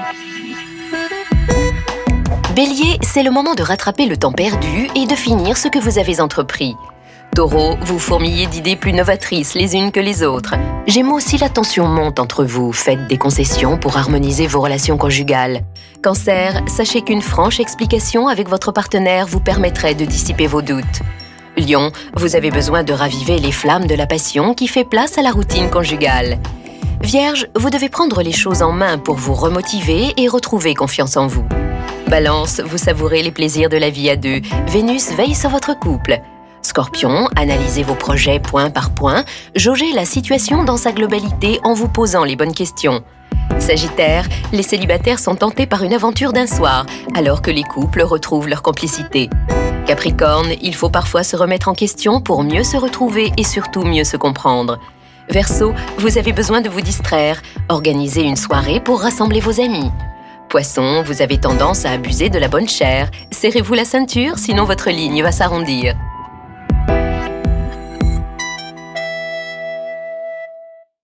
Bélier, c'est le moment de rattraper le temps perdu et de finir ce que vous avez entrepris. Taureau, vous fourmillez d'idées plus novatrices les unes que les autres. Gémeaux, si la tension monte entre vous, faites des concessions pour harmoniser vos relations conjugales. Cancer, sachez qu'une franche explication avec votre partenaire vous permettrait de dissiper vos doutes. Lion, vous avez besoin de raviver les flammes de la passion qui fait place à la routine conjugale. Vierge, vous devez prendre les choses en main pour vous remotiver et retrouver confiance en vous. Balance, vous savourez les plaisirs de la vie à deux. Vénus veille sur votre couple. Scorpion, analysez vos projets point par point, jaugez la situation dans sa globalité en vous posant les bonnes questions. Sagittaire, les célibataires sont tentés par une aventure d'un soir, alors que les couples retrouvent leur complicité. Capricorne, il faut parfois se remettre en question pour mieux se retrouver et surtout mieux se comprendre. Verseau, vous avez besoin de vous distraire, organisez une soirée pour rassembler vos amis. Poisson, vous avez tendance à abuser de la bonne chair, serrez-vous la ceinture, sinon votre ligne va s'arrondir.